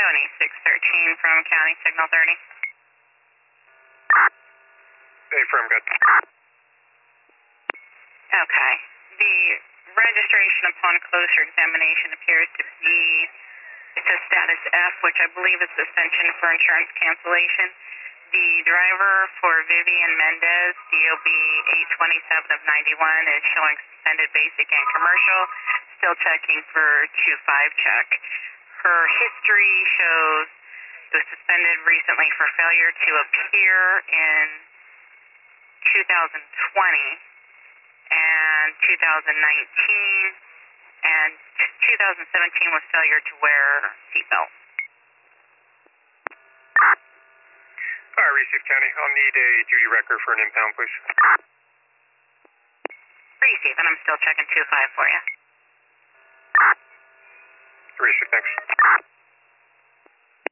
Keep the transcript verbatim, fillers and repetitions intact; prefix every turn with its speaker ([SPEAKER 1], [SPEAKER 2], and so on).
[SPEAKER 1] seventy-six thirteen from County Signal thirty.
[SPEAKER 2] Hey, firm, good.
[SPEAKER 1] Okay. The registration upon closer examination appears to be, it says status F, which I believe is suspension for insurance cancellation. The driver for Vivian Mendez, D O B eight twenty-seven of ninety-one, is showing suspended basic and commercial, still checking for two five check. Her history shows it was suspended recently for failure to appear in two thousand twenty and two thousand nineteen, and two thousand seventeen was failure to wear seatbelt.
[SPEAKER 2] All right, Receive County, I'll need a duty record for an impound, please.
[SPEAKER 1] Receive, and I'm still checking two five for you.
[SPEAKER 2] Receive, thanks.